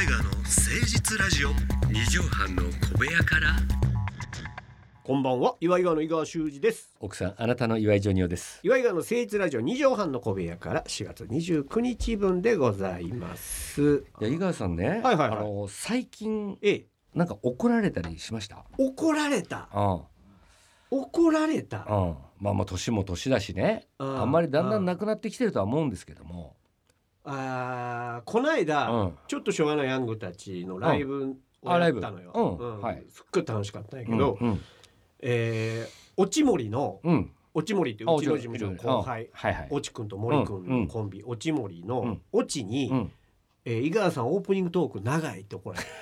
岩井川の誠実ラジオ。 二畳半の小部屋から。 こんばんは、岩井川の井川修司です。 奥さん、あなたの岩井ジョニオです。 岩井川の誠実ラジオ2畳半の小部屋から4月29日分でございます。 いや、井川さんね、 はいはいはい、 最近、 ええ、 なんか怒られたりしました？ 怒られた。 うん怒られた。 うん、まあ年も年だしね、あんまりだんだんなくなってきてるとは思うんですけども、 この間、ちょっと昭和のヤングたちのライブをやったのよ。はい、すっごい楽しかったんやけど、落ち森の、落ち森ってうちの事務所の後輩、落ちくんと森くんのコンビ、落ち森の落ちに、井川さんオープニングトーク長いって怒られる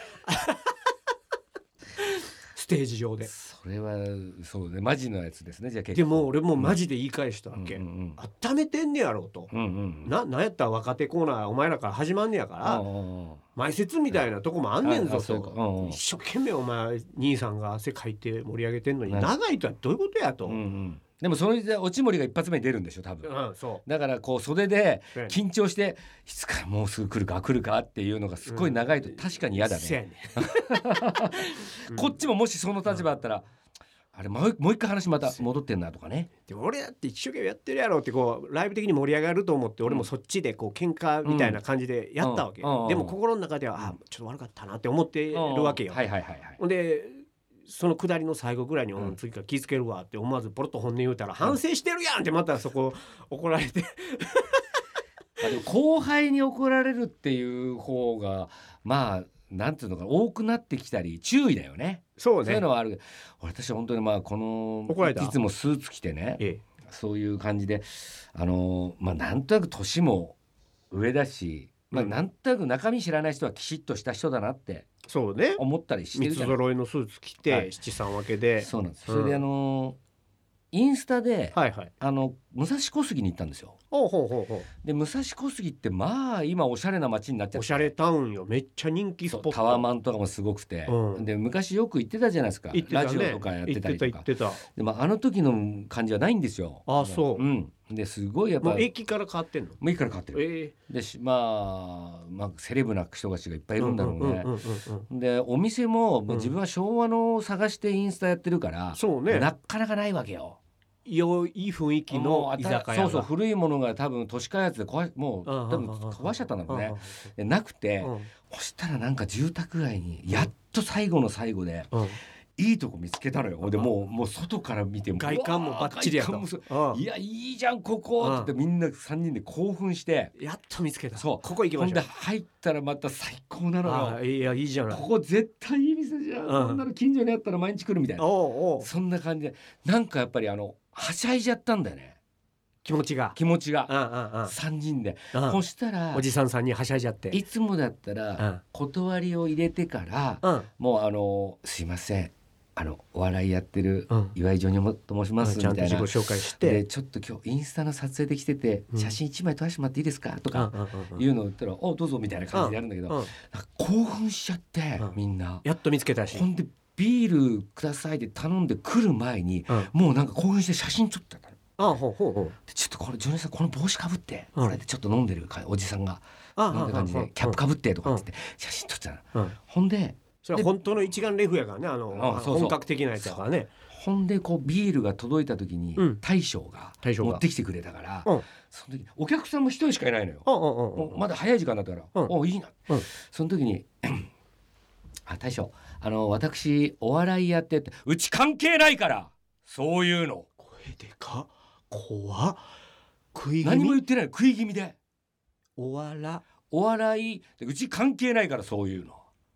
ステージ上で。 それはそうね、マジのやつですね。じゃあでも俺もマジで言い返したわけ、温めてんねやろうと、なんやったら若手コーナーお前らから始まんねやから、前説みたいなとこもあんねんぞと、一生懸命お前兄さんが汗かいて盛り上げてんのに長いとはどういうことやと、 でもそれで落ち森が一発目に出るんでしょ多分、 そうだからこう袖で緊張していつからもうすぐ来るかっていうのがすごい長いと確かに嫌だね、こっちももしその立場だったら、あれもう一回話また戻ってんなとかね。 でも俺だって一生懸命やってるやろってこうライブ的に盛り上がると思って、俺もそっちでこう喧嘩みたいな感じでやったわけ、でも心の中ではちょっと悪かったなって思ってるわけよ。ほんでその下りの最後ぐらいに、次から気ぃつけるわって思わずポロッと本音言うたら、反省してるやんってまたそこ怒られてでも後輩に怒られるっていう方がまあなんていうのか多くなってきたり注意だよね。そういうのはある。私は本当にこのいつもスーツ着てね、そういう感じでなんとなく年も上だし、なんとなく中身知らない人はきちっとした人だなって思ったりしてるじゃない。 三つ揃いのスーツ着て、七三分けで。 そうなんです。それでインスタで、武蔵小杉に行ったんですよ。で武蔵小杉って今おしゃれな街になっちゃって、 おしゃれタウンよ、めっちゃ人気スポット。 タワマンとかもすごくて、で昔よく行ってたじゃないですか、ラジオとかやってたりとか。であの時の感じはないんですよ。 そう、 ですごいやっぱ駅から変わってんの？ 駅から変わってる、でセレブな人たちがいっぱいいるんだろうね。でお店も、自分は昭和の探してインスタやってるから、なかなかないわけよ。 良い雰囲気の居酒屋が。 そう古いものが多分都市開発でもう多分壊しちゃったんだろうね。なくて、そしたらなんか住宅街にやっと最後の最後で、いいとこ見つけたのよ。でもう外から見ても外観もバッチリやった。 いやいいじゃんここってみんな3人で興奮して、 やっと見つけた。 そうここ行きましょう。 ほんで入ったらまた最高なのよ。 いやいいじゃない。 ここ絶対いい店じゃん。こんなの近所にあったら毎日来るみたいな。そんな感じでなんかやっぱりはしゃいじゃったんだよね。気持ちが3人で。そしたらおじさん3人はしゃいじゃって、 いつもだったら断りを入れてから、もうすいませんお笑いやってる岩井ジョニオと申しますみたいな、 ちゃんと自己紹介して、 でちょっと今日インスタの撮影できてて、写真1枚撮らせてもらっていいですかとかいうのを言ったら、どうぞみたいな感じでやるんだけど、興奮しちゃって、みんなやっと見つけたし、 ほんでビールくださいって頼んで来る前に、もうなんか興奮して写真撮ってたの。ちょっとこれジョニオさんこの帽子かぶって、これでちょっと飲んでるおじさんがこんな感じでキャップかぶってとかって言って写真撮ってたの。ほんでそれは本当の一眼レフやからね、本格的なやつだからね。 ほんでビールが届いた時に、大将が持ってきてくれたから、その時お客さんも一人しかいないのよ。まだ早い時間だったから、いいな、その時に大将私お笑いやってって、うち関係ないからそういうの。 声でかっ、怖っ、食い気味。 何も言ってない、食い気味でお笑いうち関係ないからそういうの。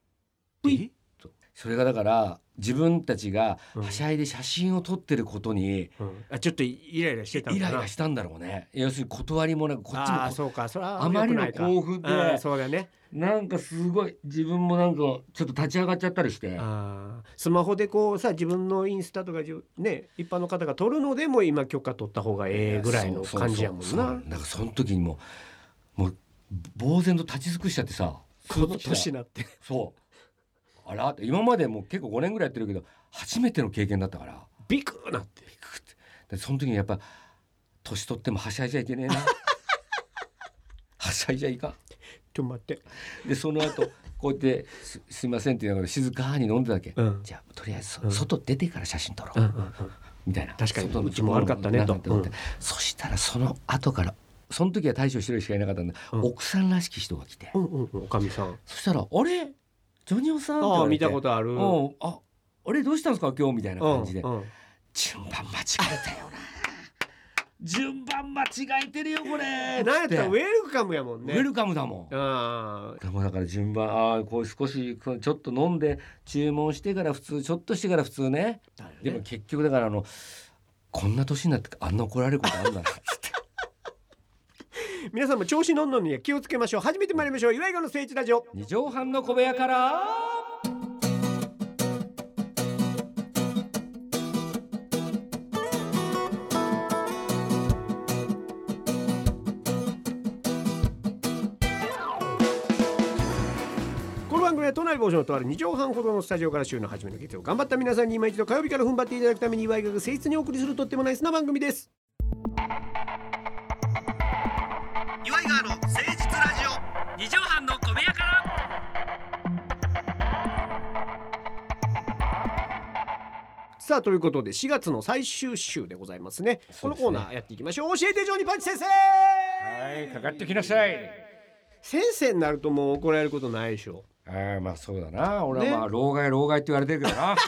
それがだから自分たちがはしゃいで写真を撮ってることに、 ちょっとイライラしてたんだな。 イライラしたんだろうね。要するに断りもなく、こっちもそうか、それはあまりの興奮で、 そうだね、 なんかすごい自分もなんかちょっと立ち上がっちゃったりして、 スマホで自分のインスタとかね、一般の方が撮るのでも今許可取った方がぐらいの感じやもんな。 だからその時にもう呆然と立ち尽くしちゃってさ、 この年になって、 あらって今までもう結構5年ぐらいやってるけど初めての経験だったからビクッなって、 でその時にやっぱ年取ってもはしゃいじゃいけねえなはしゃいじゃいか。 ちょっと待って。 でその後こうやってすいませんって言いながら静かに飲んでただけ、じゃあとりあえず、外出てから写真撮ろう、みたいな。 確かにうちも悪かったねと、 そしたらその後からその時は大将一人しかいなかったんで、奥さんらしき人が来て、 おかみさん。 そしたらあれジョニオさんって言われて、 見たことある。 あれどうしたんですか今日みたいな感じで、順番間違えたよな順番間違えてるよこれ。 なんやったらウェルカムやもんね。 ウェルカムだもん。だから順番こう少しちょっと飲んで注文してから普通、ちょっとしてから普通ね。でも結局だからこんな年になってあんな怒られることあるんだなって皆さんも調子乗んのには気をつけましょう。始めてまいりましょう。岩井川の聖地ラジオ、 2畳半の小部屋から。 都内某所のとある2畳半ほどのスタジオから週の初めの月曜、頑張った皆さんに今一度火曜日から踏ん張っていただくために岩井川が誠実にお送りするとってもナイスな番組です。 岩井川の誠実ラジオ、 2畳半の小部屋から。 さあということで4月の最終週でございますね。このコーナーやっていきましょう。教えてジョニパンチ先生。 はい、かかってきなさい。 先生になるともう怒られることないでしょ。 まあそうだな。俺はまあ老害って言われてるけどな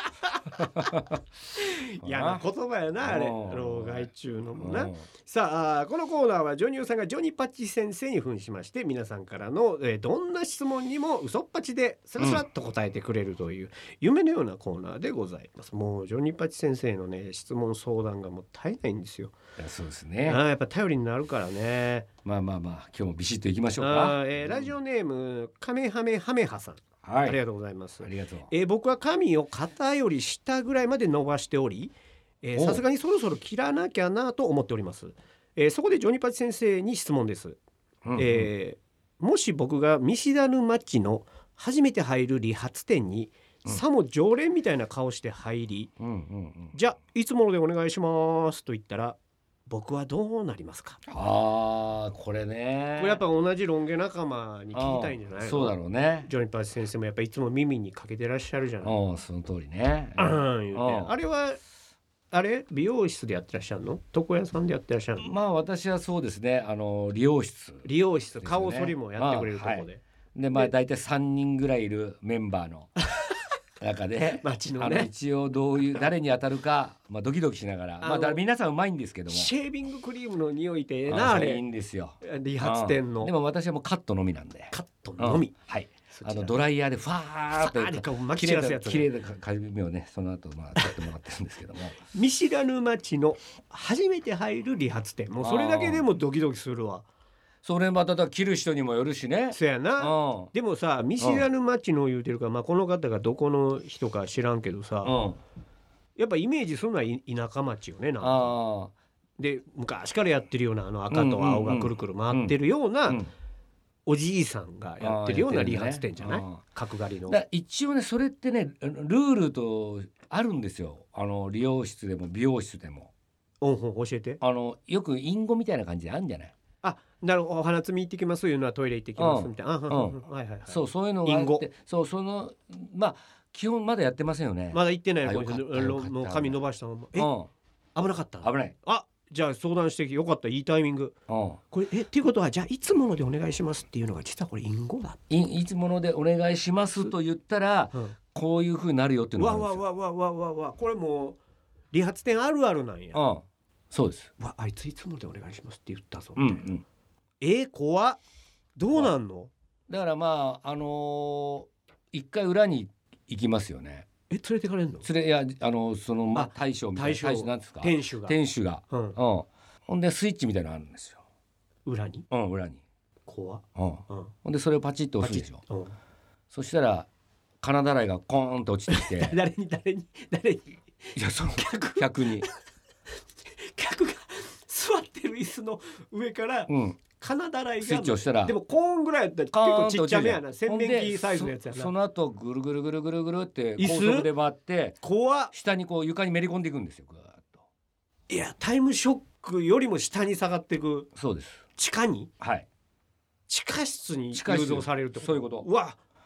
嫌な言葉やなあれ、老害中のもな。さあこのコーナーはジョニオさんがジョニパッチ先生に扮しまして、皆さんからの、どんな質問にも嘘っぱちでスラスラっと答えてくれるという夢のようなコーナーでございます。もうジョニパッチ先生のね質問相談がもう絶えないんですよ。 そうですね。 やっぱ頼りになるからね。 まあ今日もビシッといきましょうか。 ラジオネームカメハメハメハさん、ありがとうございます。 ありがとう。 僕は髪を肩より下ぐらいまで伸ばしており、さすがにそろそろ切らなきゃなと思っております。そこでジョニパチ先生に質問です。もし僕が見知らぬ街の初めて入る理髪店に、さも常連みたいな顔して入り、じゃあいつものでお願いしますと言ったら僕はどうなりますか。 これね、 これやっぱ同じロン毛仲間に聞きたいんじゃないの。 そうだろうね。 ジョニパチ先生もやっぱいつも耳にかけてらっしゃるじゃない。 その通りね。 言うて、あれは美容室でやってらっしゃるの、床屋さんでやってらっしゃるの。 まあ私はそうですね、理容室、 ね、顔剃りもやってくれるとこで、 でまあ大体3人ぐらいいるメンバーの中で街のね、 一応誰に当たるか、ドキドキしながら、皆さんうまいんですけども、 シェービングクリームの匂いでな、あれいいんですよ、 理髪店の。 でも私はもうカットのみなんで。 カットのみ、 はい。ドライヤーでファーッときれいな髪をね、その後取ってもらってるんですけども見知らぬ街の初めて入る理髪店、もうそれだけでもドキドキするわ。 それまた切る人にもよるしね。 そやな。でもさ、見知らぬ街の言うてるから、この方がどこの人か知らんけどさ、やっぱイメージするのは田舎町よね。で昔からやってるような赤と青がくるくる回ってるような、おじいさんがやってるような理髪店じゃない、角刈りの。 一応ね、それってねルールとあるんですよ。理容室でも美容室でも。 教えて。 よく隠語みたいな感じであるんじゃない。 なるほど、お花摘み行ってきますいうのはトイレ行ってきますみたいな。 そういうのがあって、基本まだやってませんよね。 まだ行ってない。もう髪伸ばしたまま。危なかった。 危ない。 じゃあ相談してよかった、いいタイミング。これっていうことは、じゃあいつものでお願いしますっていうのが実はこれ隠語だ。 いつものでお願いしますと言ったら、こういう風になるよっていうのがあるんですよ。 わ、これもう理髪店あるあるなんや。 そうです。 あいついつものでお願いしますって言ったぞみたいな。怖っ。どうなんの。 だから一回裏に行きますよね。 連れてかれんの。 その大将みたいな、なんですか、店主が、ほんでスイッチみたいなのあるんですよ、裏に。怖っ。ほんでそれをパチッと押すんですよ。そしたら金だらいがコーンと落ちてきて誰にいや、その客に客が座ってる椅子の上から金だらいがスイッチをしたら、 でもコーンぐらいやったら結構ちっちゃめやな、洗面器サイズのやつやな。 その後ぐるぐるぐるぐるぐるって高速で回って、下に床にめり込んでいくんですよ。 いや、タイムショックよりも下に下がっていく。 そうです。 地下に、 はい、 地下室に誘導されるってこと。 そういうこと。 うわ、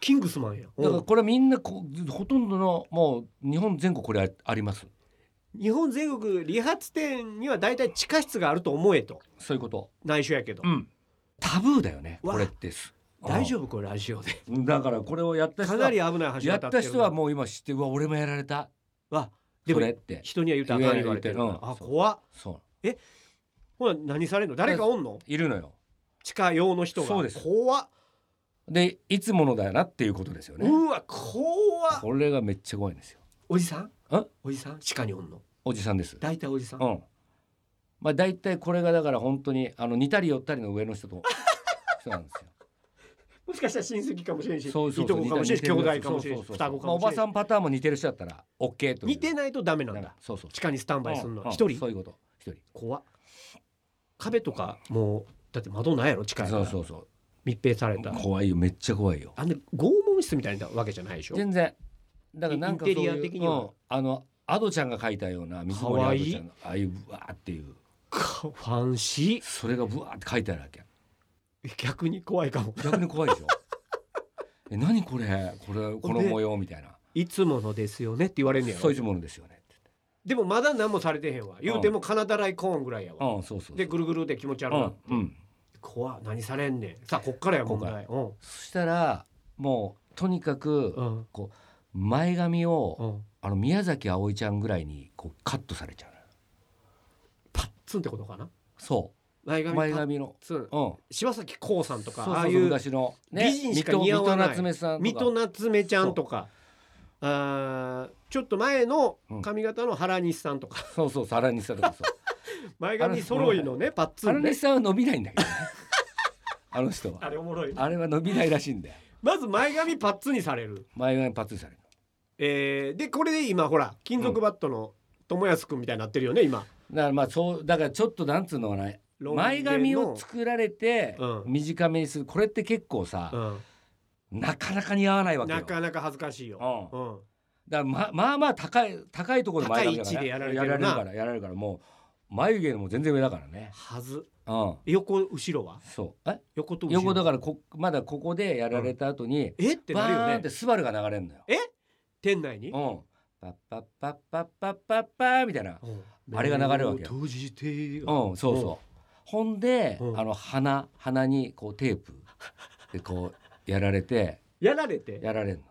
キングスマンや。 だからこれみんなほとんどのもう日本全国これあります。 日本全国理髪店にはだいたい地下室があると思えと。 そういうこと。 内緒やけど、 タブーだよねこれって。 大丈夫これラジオで。 だからこれをやった人はかなり危ない橋やった人はもう今知って、うわ俺もやられたわ。でもって人には言うたらあかん言われてる。あ、怖っ。 そう。 ほら何されんの？誰かおんの？ いるのよ。 地下用の人が。 そうです。 怖っ。 でいつものだよなっていうことですよね。 うわ怖っ。 これがめっちゃ怖いんですよ。 おじさん？おじさん？地下におんの？おじさんです。 大体おじさん。 まあ大体これがだから本当に似たり寄ったりの上の人なんですよ。 もしかしたら親戚かもしれんし、いとこかもしれんし、兄弟かもしれんし、双子かもしれんし、 おばさんパターンも似てる人だったら OK と。 似てないとダメなんだ。地下にスタンバイするの。一人。 そういうこと。一人。 怖っ。壁とかもうだって窓ないやろ、地下やから。そう密閉された。 怖いよ、めっちゃ怖いよ。 拷問室みたいなわけじゃないでしょ。 全然。だからなんかそういうインテリア的にはアドちゃんが描いたような水森アドちゃんのああいうブワーっていうファンシー。 それがブワーって書いてあるわけ。 逆に怖いかも。 逆に怖いでしょ。何これこの模様みたいな。 いつものですよねって言われんねやろ。 そういうものですよね。 でもまだ何もされてへんわ。言うてもカナダライコーンぐらいやわ。でぐるぐるで気持ち悪い。怖っ。何されんねん。さあこっからや問題。 そしたらもうとにかくこう前髪を宮崎あおいちゃんぐらいにこうカットされちゃう。 パッツンってことかな。 そう前髪の柴咲コウさんとか、 ああいう昔の美人しか似合わない水戸夏目さんとか、 水戸夏目ちゃんとか、ちょっと前の髪型の原西さんとか、 そう原西さんとか。 前髪揃いのねパッツンね。 原西さんは伸びないんだけどね。あの人はあれおもろい。 あれは伸びないらしいんだよ。 まず前髪パッツンにされる。 前髪パッツンにされる。でこれで今ほら金属バットの友安くんみたいになってるよね今。 だからだからちょっとなんつうのかな、前髪を作られて短めにする、これって結構さ、なかなか似合わないわけよ。 なかなか恥ずかしいよ。 だからまあ高いところで前髪が、 ね、やられるからもう眉毛のも全然上だからね。 はず。横後ろは？ そう横と後ろ。 横だからまだここでやられた後にってなるよね。 バーンってスバルが流れるのよ。 店内に？ パッパッパッパッパッパッパーみたいなあれが流れるわけよ。 閉じて。 そう。ほんで鼻にこうテープでこうやられてやられんの。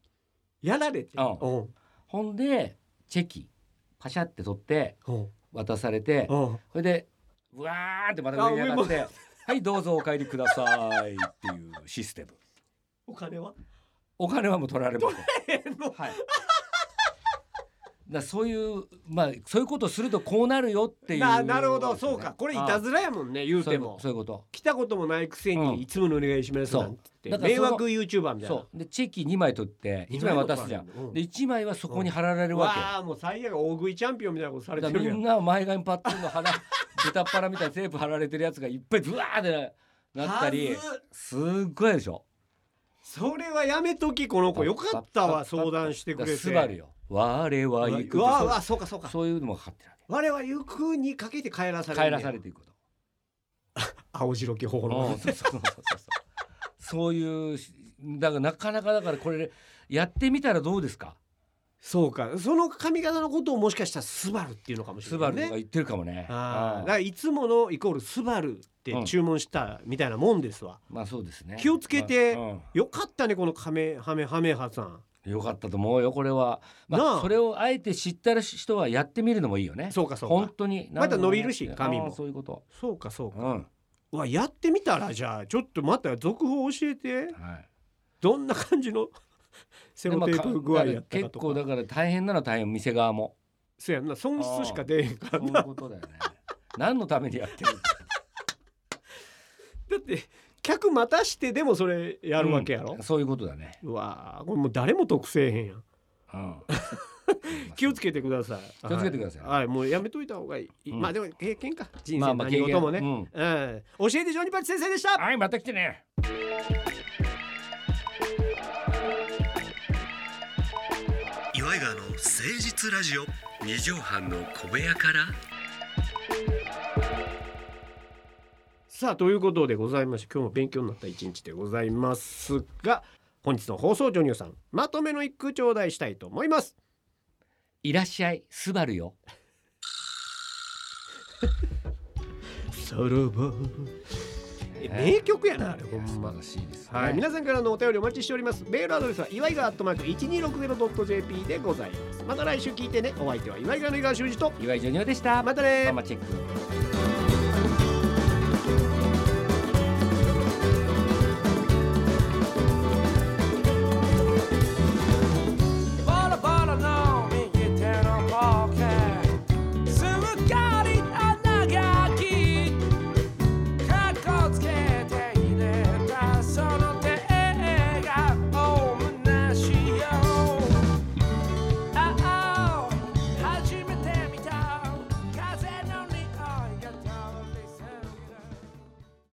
ほんでチェキパシャって取って渡されて、それでうわーってまた上に上がってはいどうぞお帰りくださいっていうシステム。 お金はもう取られます。はい。だそういうそういうことをするとこうなるよっていう。 なるほど、そうか。これいたずらやもんね、言うても。 そういうこと。 来たこともないくせにいつものお願いしますなんて迷惑 YouTuber みたいな。 そうでチェキ2枚取って1枚渡すじゃん。で1枚はそこに貼られるわけ。 わあもう最悪大食いチャンピオンみたいなことされてるやん。 みんな前髪パッツンの鼻豚っ腹みたいなテープ貼られてるやつがいっぱいブワーってなったりすっごいでしょ。 それはやめときこの子。よかったわ相談してくれて。 スバルよ。我は行く。 そうか。 そういうのもかかってるわけ。我は行くにかけて帰らされていくこと。青白き頬の。 そういうだからなかなかだからこれやってみたらどうですか。 そうか。その髪型のことをもしかしたらスバルっていうのかもしれないね。 スバルとか言ってるかもね。 だからいつものイコールスバルって注文したみたいなもんですわ。 そうですね。 気をつけてよかったねこのカメハメハさん。 よかったと思うよこれは。それをあえて知った人はやってみるのもいいよね。 そうか。 本当にまた伸びるし髪も。 そういうこと。 そうか。やってみたらじゃあちょっとまた続報教えて。どんな感じのセロテープ具合やったかとか。 結構だから大変なのは大変、店側も。 そうやんな、損失しか出えへんからな。 そういうことだよね。何のためにやってるだって客待たしてでもそれやるわけやろ。 そういうことだね。 うわこれもう誰も得せえへんやん。気をつけてください。 気をつけてください。 はい、もうやめといた方がいい。まあでも経験か。人生何事もね。教えてジョニパチ先生でした。 はい、また来てね。 岩井川の誠実ラジオ。 二畳半の小部屋から。 さあということでございまして、今日も勉強になった一日でございますが、 本日の放送ジョニオさん、まとめの一句頂戴したいと思います。 いらっしゃいスバルよ。 さらば名曲やな、あれほんま。 素晴らしいですね。 はい、皆さんからのお便りお待ちしております。メールアドレスは祝いが@1260.jp でございます。また来週聞いてね。お相手は祝いがの井川修司と岩井ジョニオでした。 またね。 ママチェック。